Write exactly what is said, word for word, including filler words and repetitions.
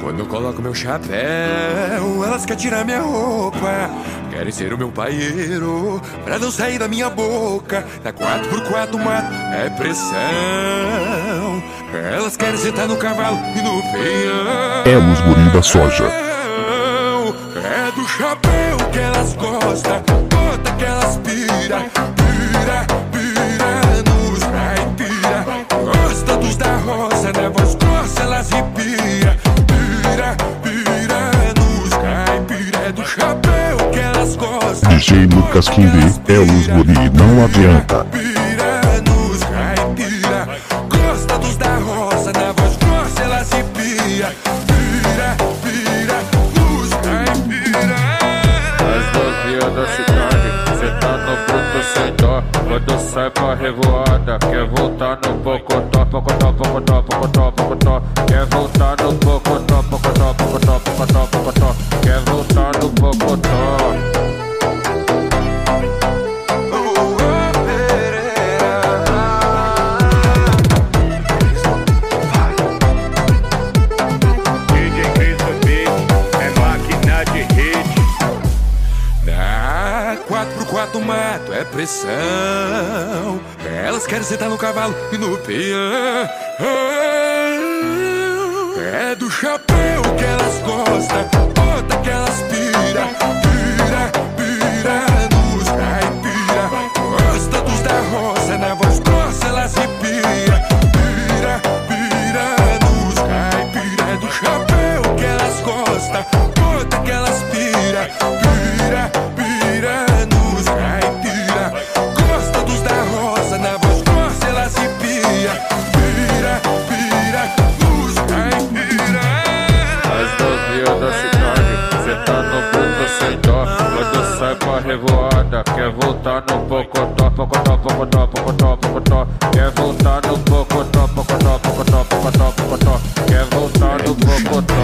Quando eu coloco meu chapéu, elas querem tirar minha roupa, querem ser o meu paieiro, pra não sair da minha boca. Na quatro por quatro mato é pressão. Elas querem sentar no cavalo e no peão. É os guri da soja. É do chapéu que elas gostam, bota que elas pira, pira, pira nos caipira. Gosta dos da roça, na voz grossa elas ripia, pira, pira nos caipira. É do chapéu que elas gostam. D J Lucas King é os guri, não adianta. Pira nos caipira. Gosta dos da roça, na voz grossa elas ripia, pira, pira nos caipira. As novinhas da cidade, cê tá no bruto sem dó. Quando sai pra revoada, quer voltar no pocotó, pocotó, pocotó, pocotó, pocotó. Quer voltar no pocotó, pocotó, pocotó, pocotó, pocotó. Quer voltar no pocotó. quatro por quatro mato é pressão. Elas querem sentar no cavalo e no peão. É do chapéu que elas gostam, bota que elas pira, pira, pira nos caipira. Gosta dos da roça, na voz grossa elas ripia, pira, pira nos caipira. É do chapéu que elas gostam, bota que elas pira, pira, pira nos caipira. Gosta dos da roça, na voz grossa elas ripia, pira, pira nos caipira. As novinhas da cidade, cê tá no bruto sem dó. Quando sai pra revoada, quer voltar no pocotó, pocotó, pocotó, pocotó, pocotó. Quer voltar no pocotó, pocotó, pocotó, pocotó, pocotó. Quer voltar no pocotó.